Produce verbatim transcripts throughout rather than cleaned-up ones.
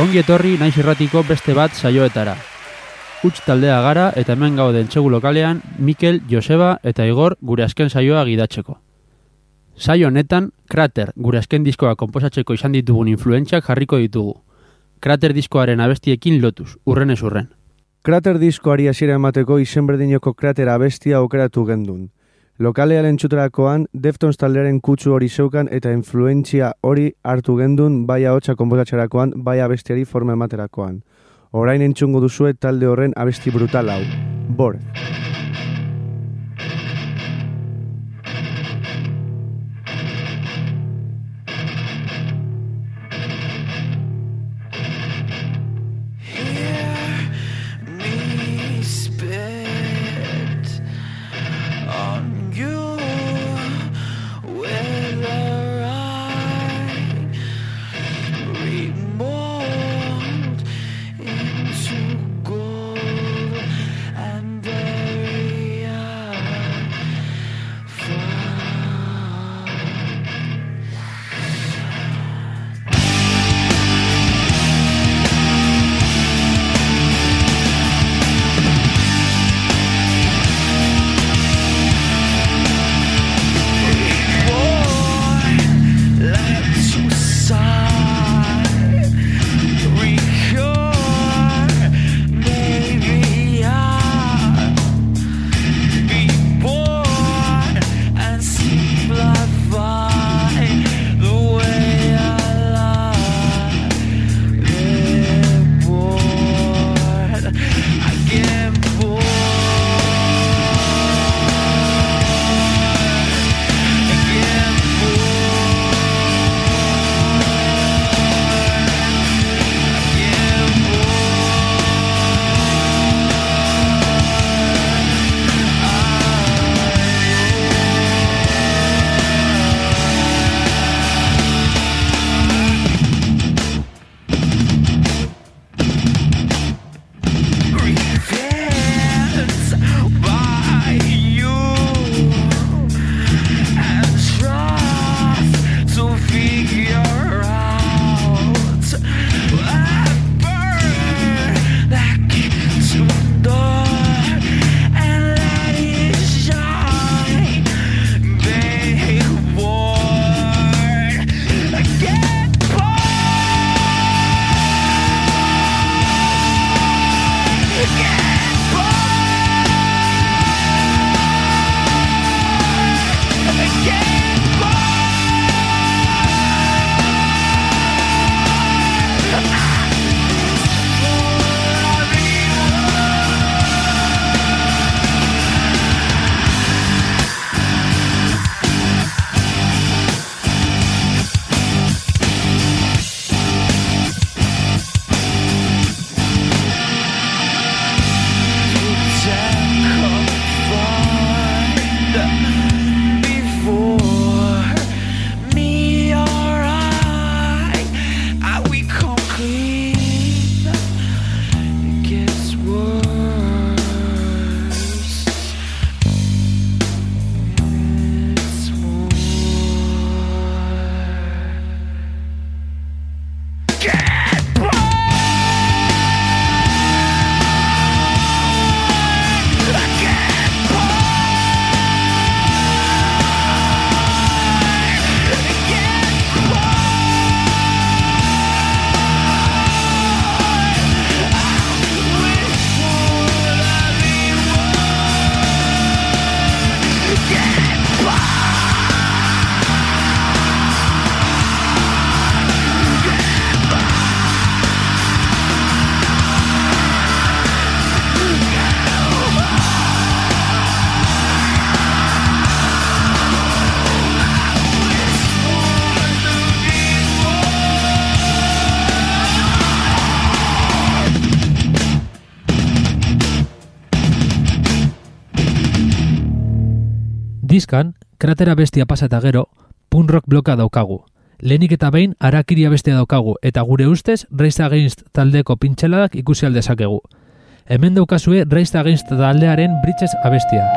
Ongi etorri naiz irratiko beste bat saioetara. Huts taldea gara eta hemen gaude entsegu lokalean Mikel, Joseba eta Igor gure azken saioa gidatzeko. Saio honetan, Krater gure azken diskoa konposatzeko izan ditugun influentziak jarriko ditugu. Krater diskoaren abestiekin lotuz, urrenez urren. Krater diskoari hasiera emateko izen berdineko Krater abestia aukeratu gendun. Lokalearen txuterakoan, Deftones taldearen kutsu hori zeukan eta influentzia hori hartu gendun bai ahotsa konposatzerakoan, bai abestiari forma ematerakoan. Orain entzungo duzue talde horren abesti brutal hau. Bor. Diskan, Kratera bestia pasa eta gero, punk rock bloka daukagu. Lehenik eta behin, Arakiria bestia daukagu, eta gure ustez, Rage Against taldeko pintxeladak ikusi aldezakegu. Hemen daukazue Rage Against taldearen Bridges abestia.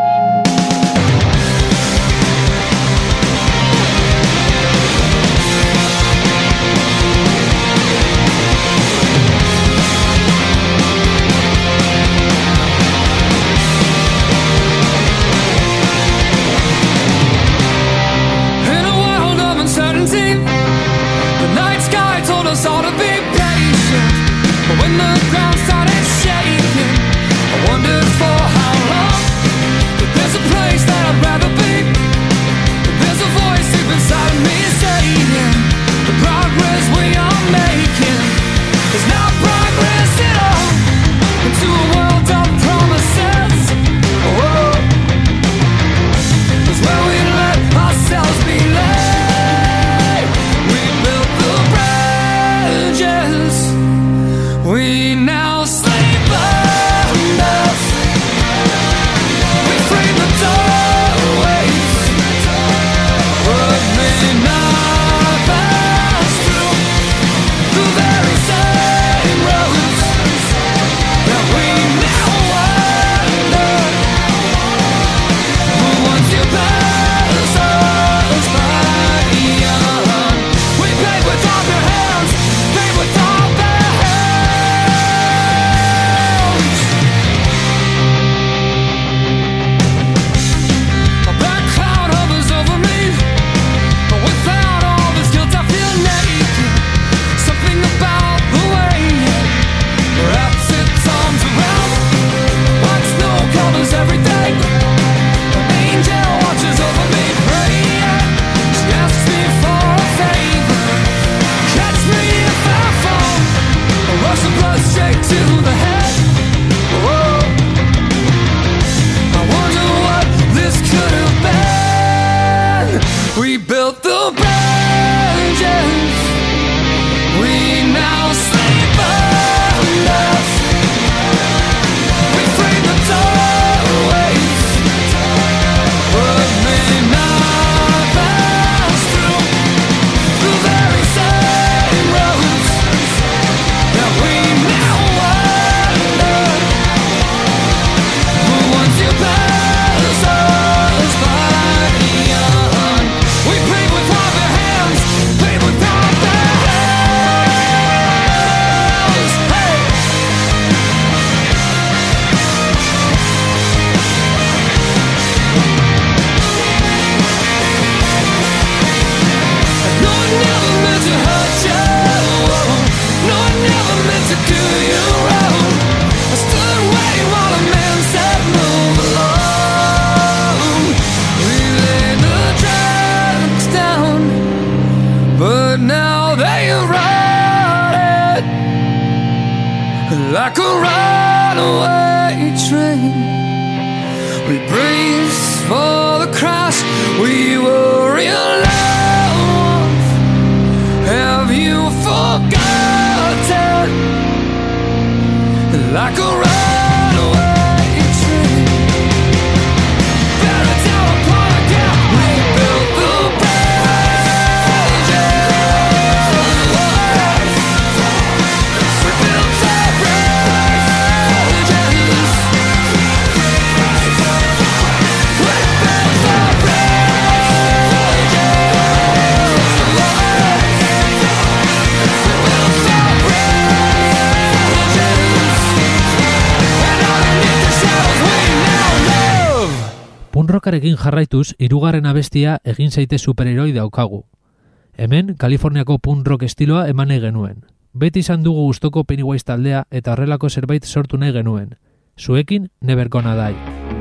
runaway train. We braced for the crash. We were real love. Have you forgotten? Like a runaway train. Better down upon again. We built the bridges. We built the bridges. We built the Punrockarekin jarraituz, hirugarren abestia egin zaite superheroi daukagu. Hemen, Kaliforniako punrock estiloa eman nahi genuen. Beti izan dugu gustoko Pennywise taldea eta horrelako zerbait sortu nahi genuen. Zuekin, Never Gonna Die.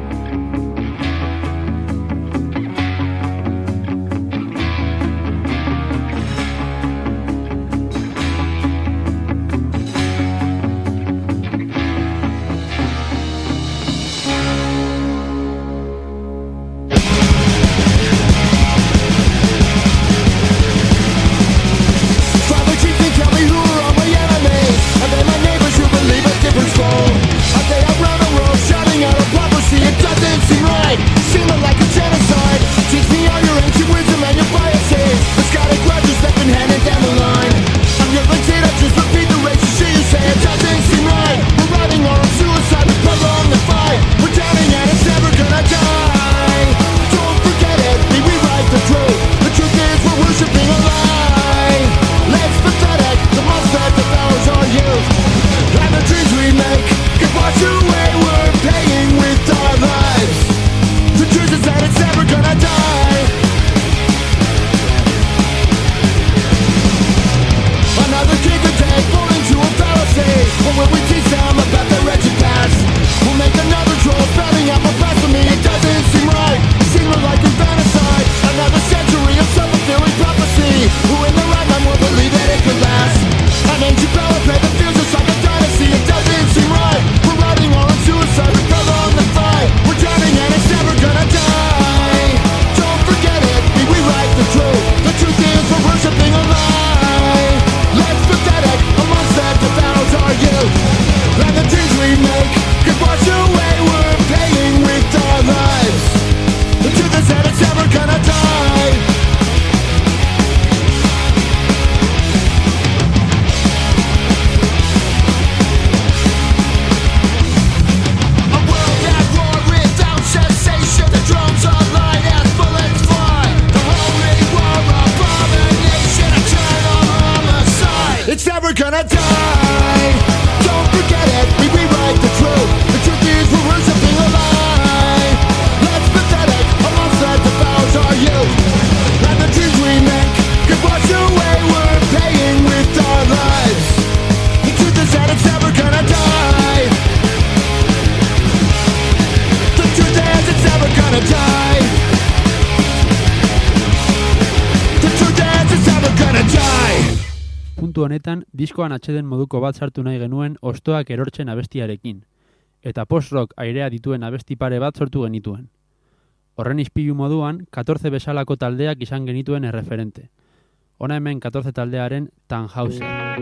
Honetan, diskoan atxeden moduko bat sartu nahi genuen hostoak erortzen abestiarekin, eta post-rock airea dituen abesti pare bat sortu genituen. Horren ispilu moduan, catorce bezalako taldeak izan genituen erreferente. Hona hemen catorce taldearen Tannhauser.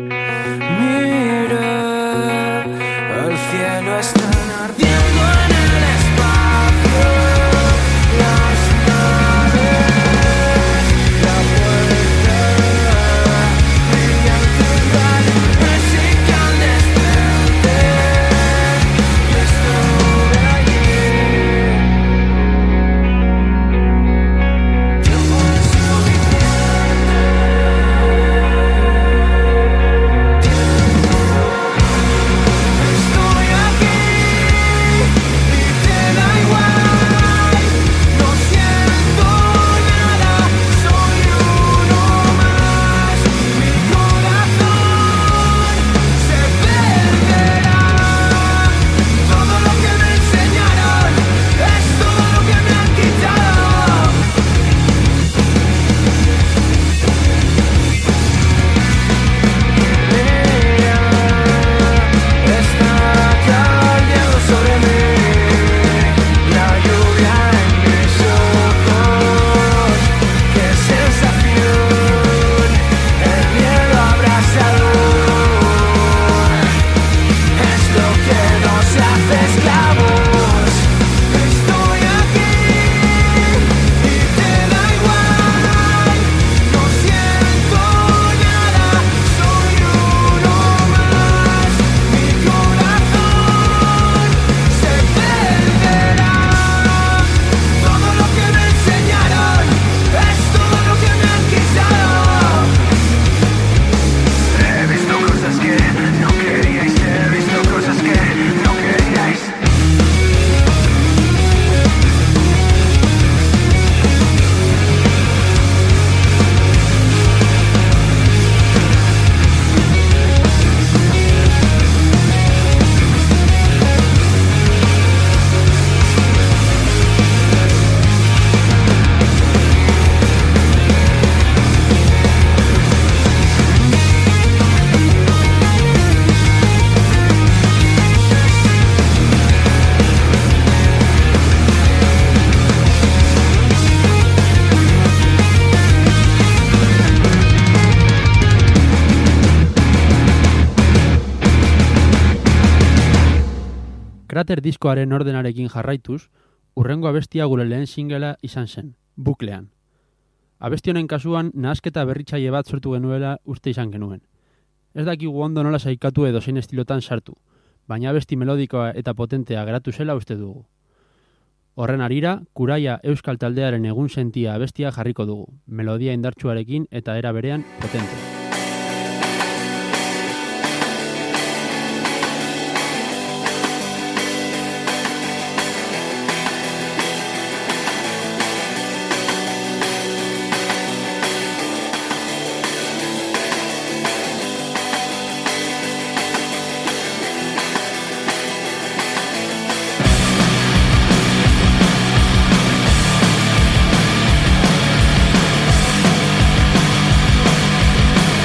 Mira, el cielo está ardiendo en el espacio. Las naves, la puerta, brillan ciudad, música al despertar. Yo estuve allí. Tiempo insuficiente. Estoy aquí. Krater diskoaren ordenarekin jarraituz, urrengo abestia gure lehen singela izan zen, buklean. Abesti honen kasuan, nahasketa berritzaile bat sortu genuela uste izan genuen. Ez dakigu ondo nola saikatu edo zein estilotan sartu, baina abesti melodikoa eta potentea geratu zela uste dugu. Horren arira, Kuraia euskal taldearen egun sentia abestia jarriko dugu, melodia indartsuarekin eta era berean potente. Thank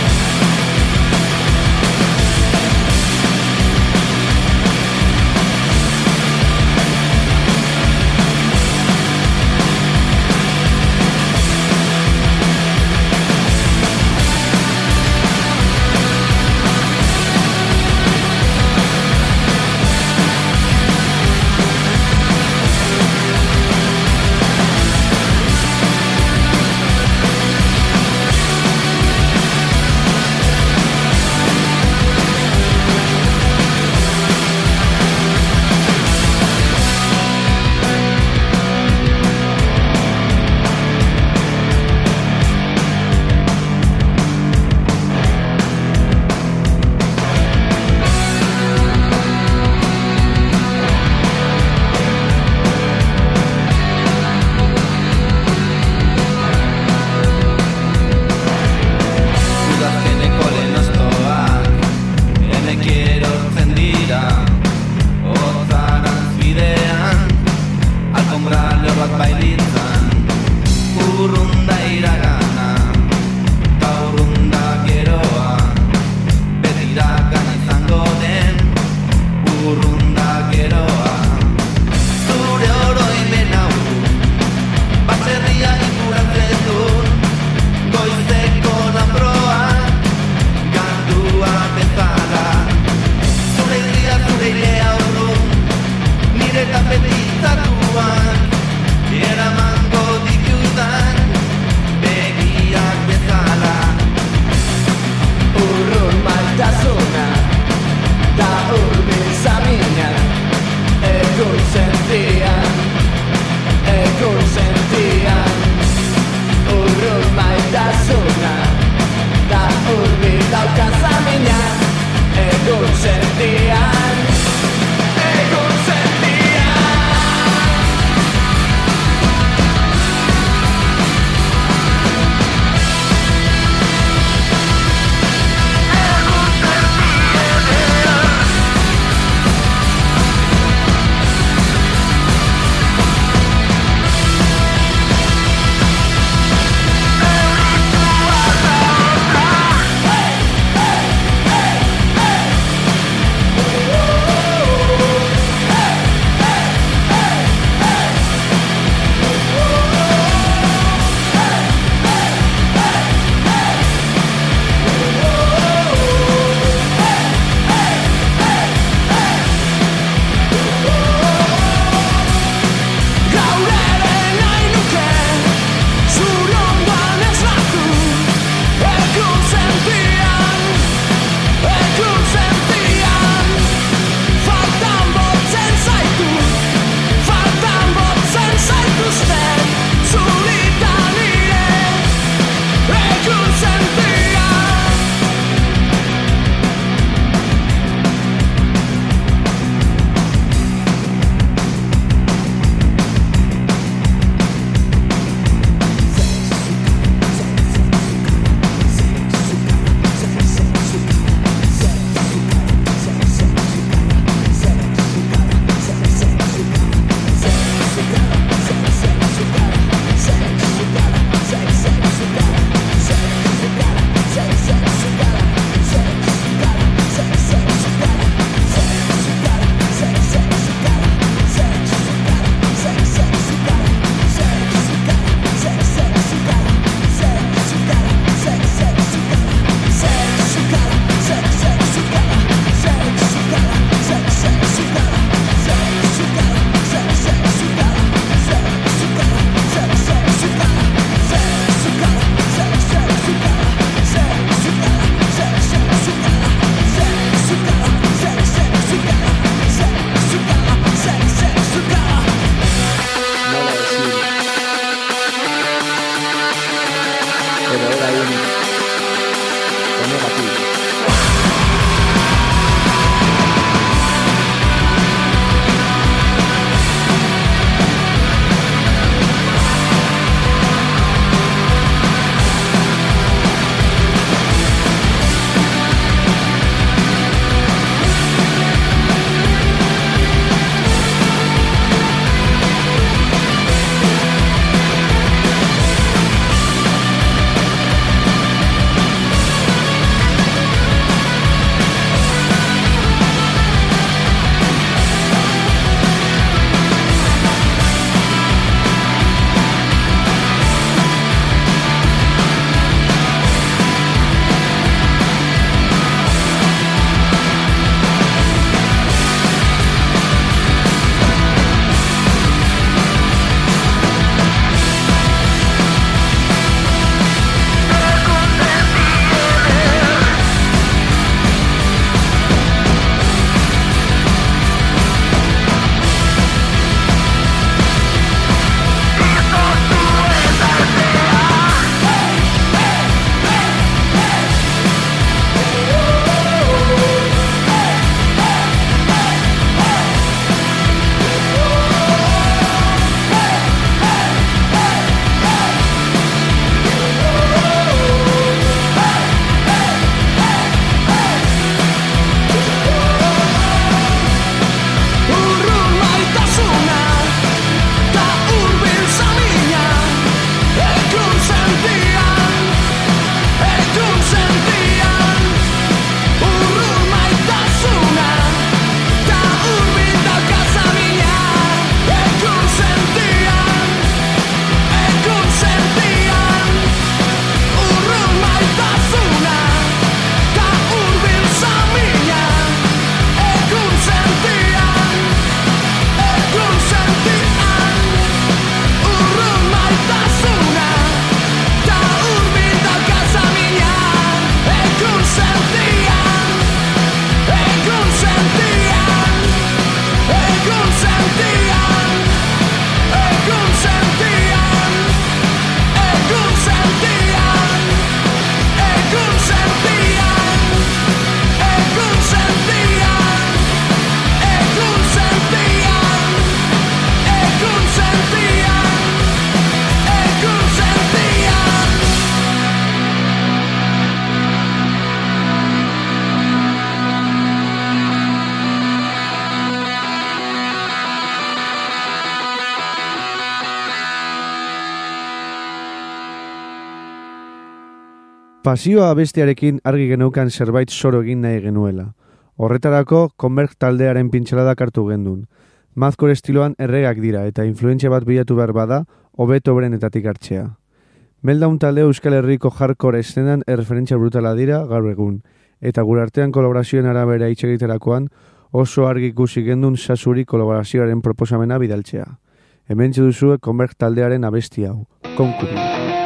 Pasioa abestiarekin argi geneukan zerbait zoro egin nahi genuela. Horretarako, Converge taldearen pintxeladak hartu gendun. Mathcore estiloan erregak dira eta influentzia bat bilatu behar bada, hobeto berenetatik hartzea. Meltdown taldea Euskal Herriko hardcore eszenan erreferentzia brutala dira gaur egun, eta gure artean kolaborazioen arabera hitz egiterakoan oso argi ikusi gendun Sasuri kolaborazioaren proposamena bidaltzea. Hementxe duzue Converge taldearen abesti hau, Concubine.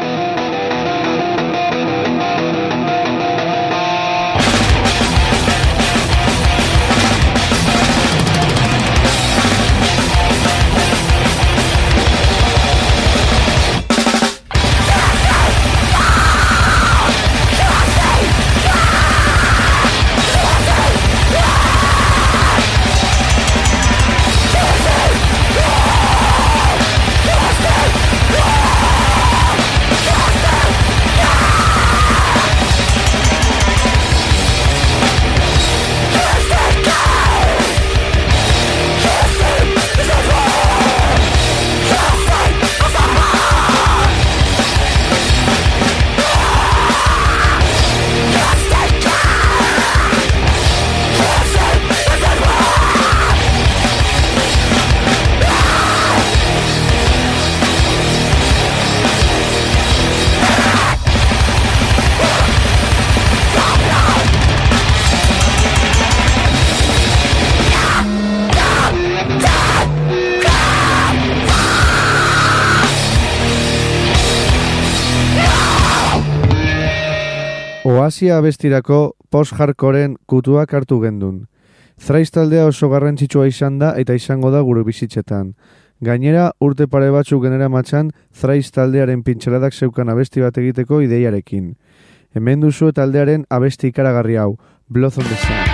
Oasia abestirako post-hardcoren kutuak hartu gendun. Thrice taldea oso garrantzitsua izan da eta izango da gure bizitzetan. Gainera, urte pare batzuk genera matxan, Thrice taldearen pintxeladak zeukan abesti bat egiteko ideiarekin. Hemen duzu taldearen abesti ikaragarri hau, Blood on the Sun.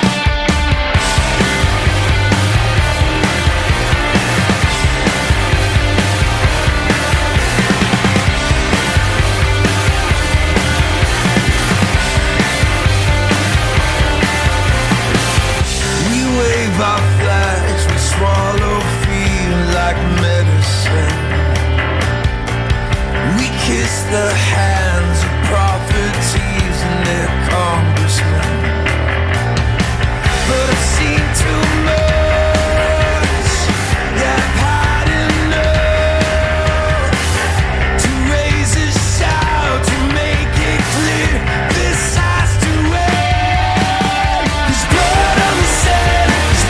Our flags we swallow feel like medicine. We kiss the hands of prophecies and their congressmen. But I've seen too much, yeah, I've had enough to raise a shout to make it clear this has to end. There's blood on the sand.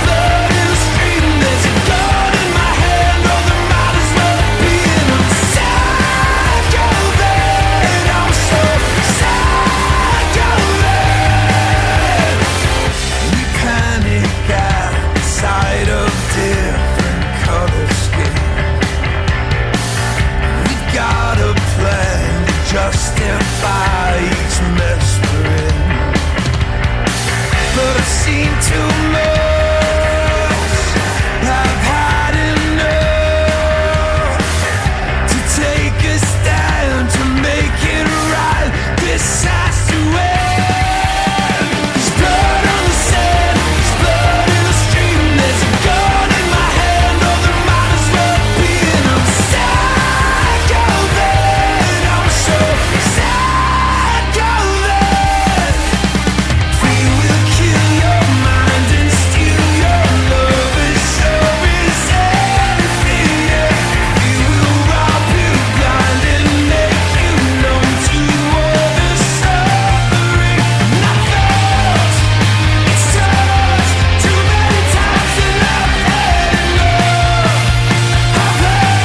Justify each mess we're in. But I've seen too much, I've had enough to take a stand, to make it right. This has to end. There's blood on the sand, there's blood in the stream. There's a gun in my hand, oh there might as well be. And I'm sick of it, I'm so sick of it. We will kill your mind and steal your love as sure as anything, yeah. We will rob you blind and make you numb to all the suffering. And I felt it's touched too many times and I've had enough. I've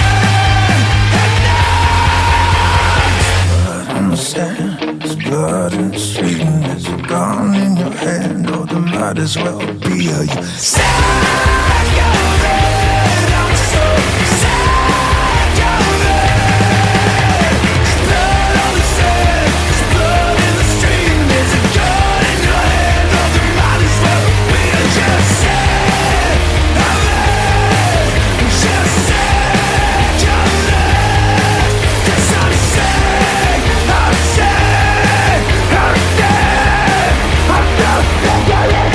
had enough. Blood on the sand, there's blood in the street, and there's a gun in your hand, oh there might as well be a you. Sick of it, I'm so sick of it. Blood on the sand, there's blood in the street, and there's a gun in your hand, oh there might as well be a just sick of it. Just sick of it. 'Cause I'm sick, I'm sick, I'm sick, I'm so sick of it.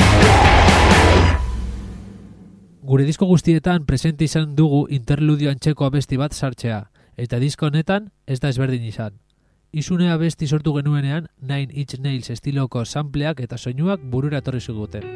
Gure disko guztietan presente izan dugu interludio antxeko abesti bat sartzea, eta disko honetan ez da ezberdin izan. izunea besti sortu genuenean, Nine Inch Nails estiloko sampleak eta soinuak burura etorri ziguten.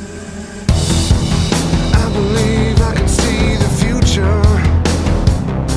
I believe I can see the future.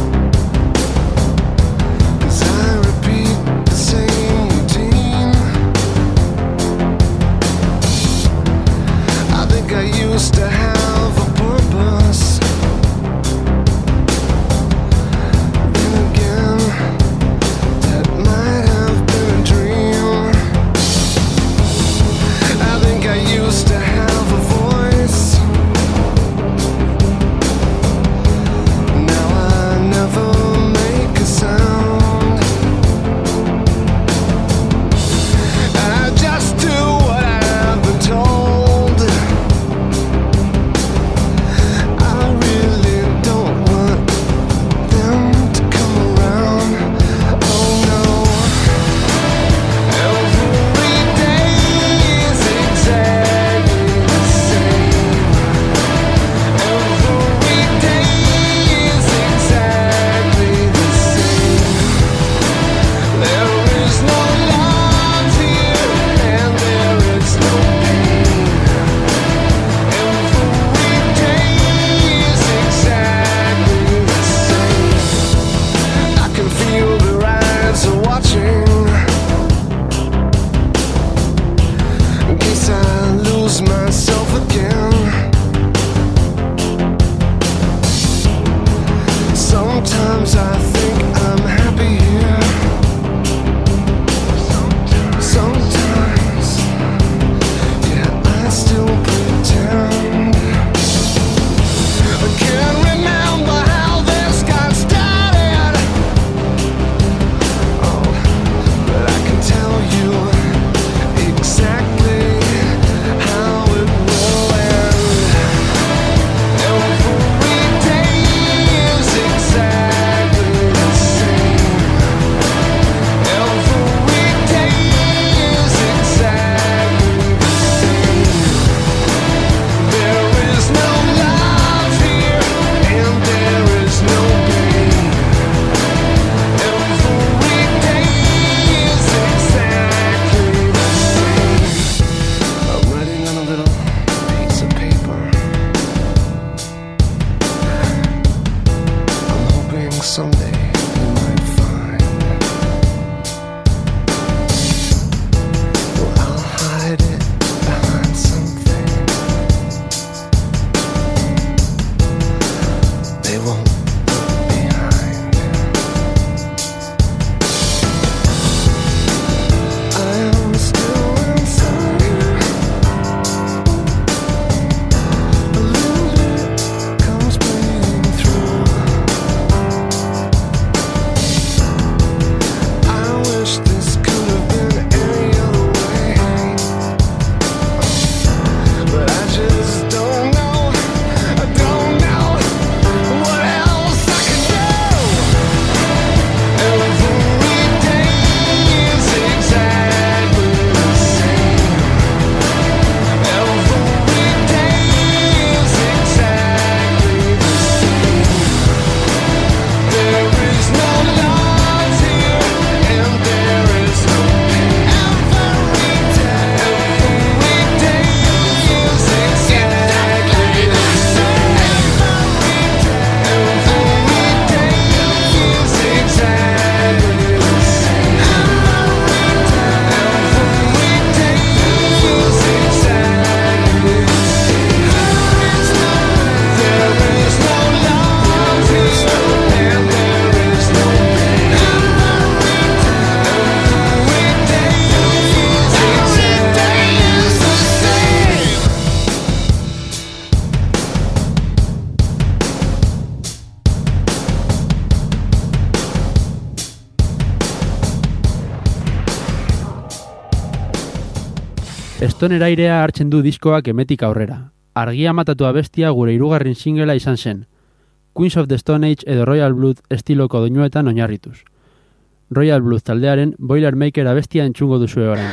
Stoner airea hartzen du diskoak emetik aurrera. Argia matatu abestia gure hirugarren singlea izan zen. Queens of the Stone Age edo Royal Blood estiloko doinuetan oinarrituz. Royal Blood taldearen Boilermaker abestia entzungo duzu orain.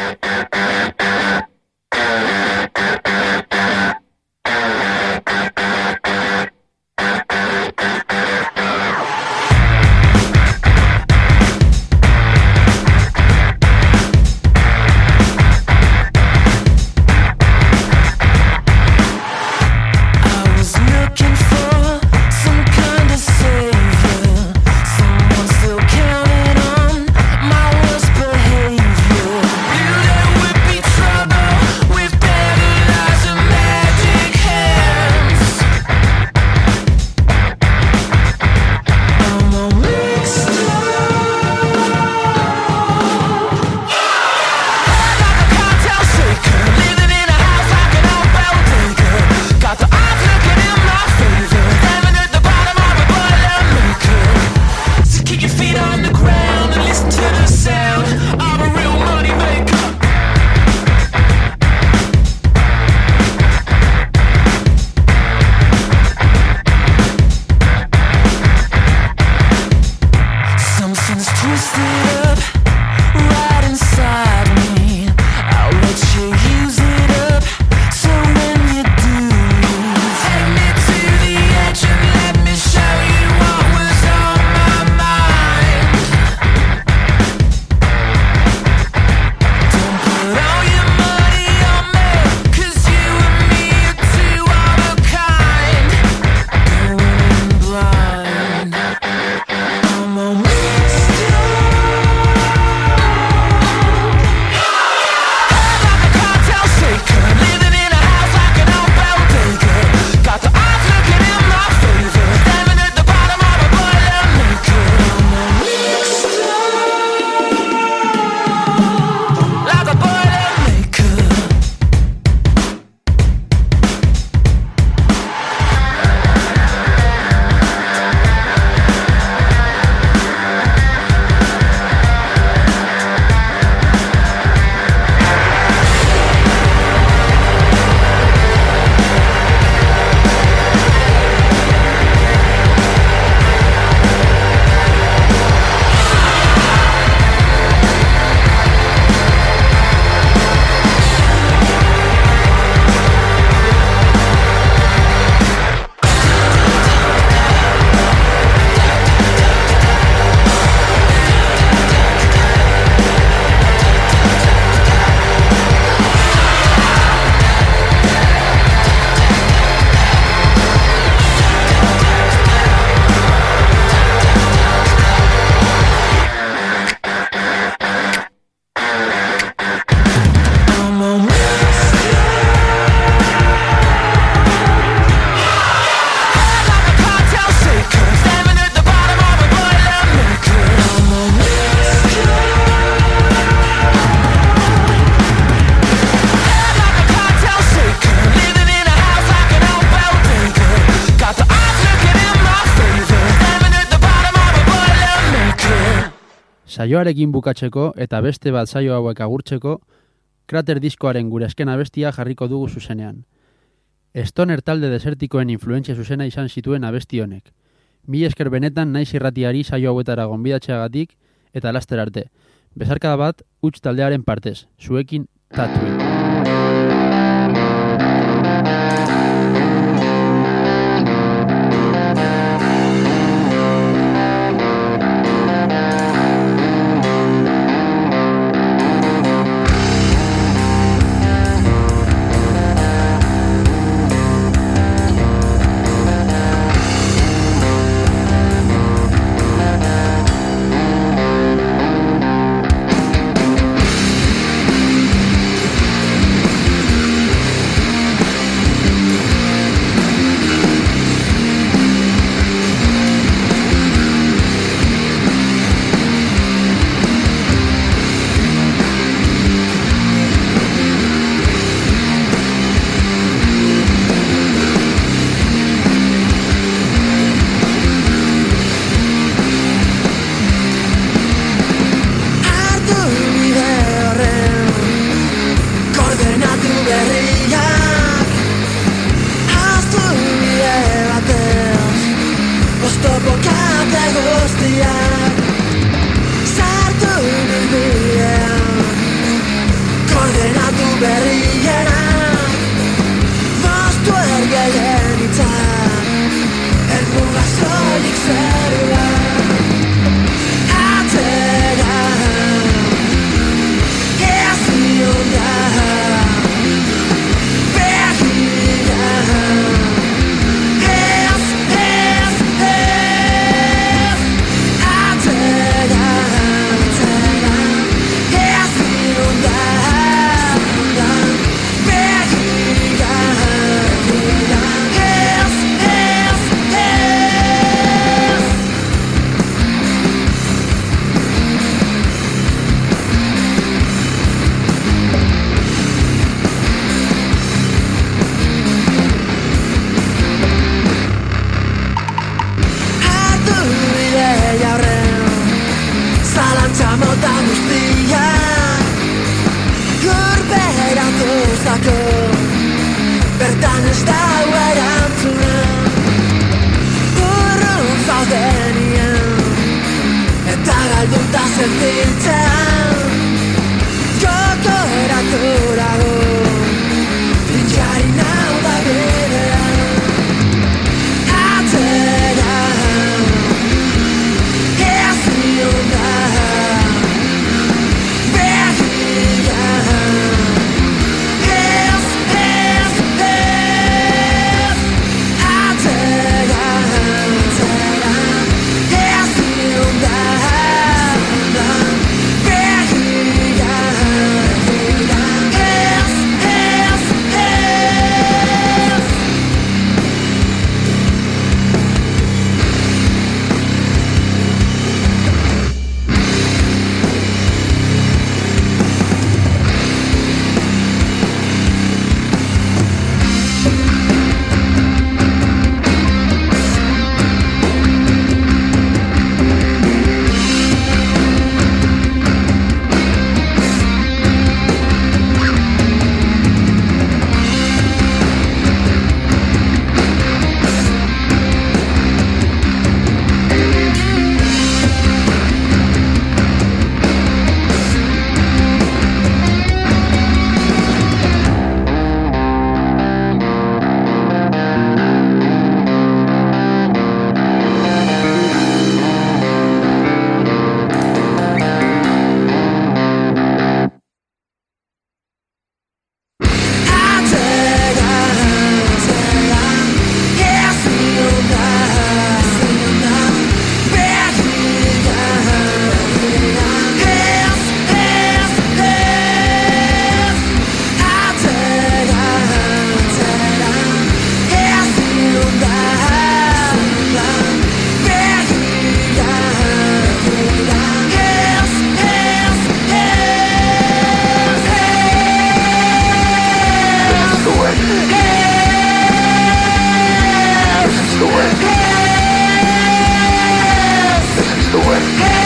Saioarekin bukatzeko eta beste bat saio hauek agurtzeko, Krater diskoaren gure azken abestia jarriko dugu zuzenean. Stoner talde desertikoen influentzia zuzena izan zituen abesti honek. Mila esker benetan naiz irratiari saio hauetara gonbidatzeagatik eta laster arte. Bezarkada bat, huts taldearen partez, zuekin Tatooine. Ardu bide horren korde berriak Aztu bide batez Oztopo kate guztiak Sartu bidean Koordenatu berrienak Moztu ergelen itzak Elmuga soilik zerua Atzera Eazionda Begira Ez, ez, ez Atzera Atzera Eazionda Begira Begira Ez, ez, ez Hartu bide jaurren Zalantza mota guztiak Lurperatu zako Bertan ez dau erantzuna Urrun zaudenien Eta galduta sentitzean Joko eraturago Trinxari nau da bidean Atzera Eazionda Begira Ez, ez, ez Atzera Atzera Eazionda Begira Begira Ez, ez, ez Atzera Atzera Eazionda Eazionda Begira Begira Ez, ez, ez Atzera Atzera Eazionda Eazionda Begira Begira Ez, ez, ez The way. This is the way. This is the way.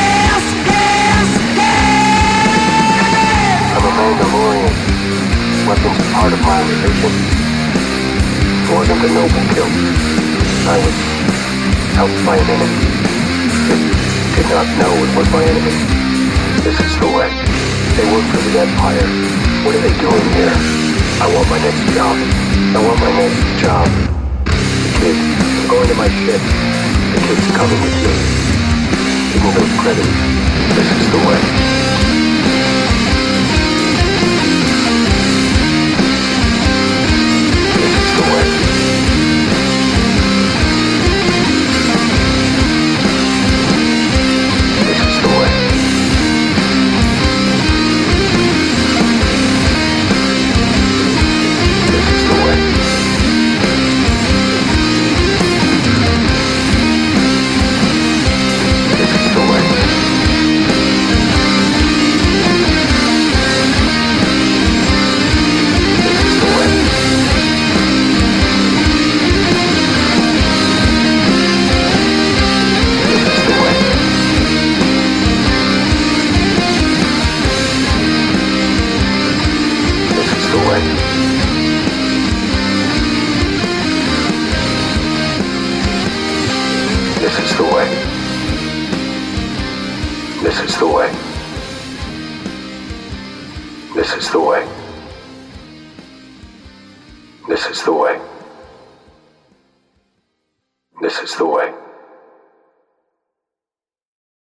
I'm a Mandalorian. Weapons are part of my religion. It wasn't a noble kill. I was helped by an enemy. It did not know it was my enemy. This is the way. They work for the Empire. What are they doing here? I want my next job. I want my next job. The kid, I'm going to my ship. The kid's coming with me. Give me those credits. This is the way. This is the way. This is the way. This is the way. This is the way. is the way. This is the way. This is the way. This is the way. This is the way.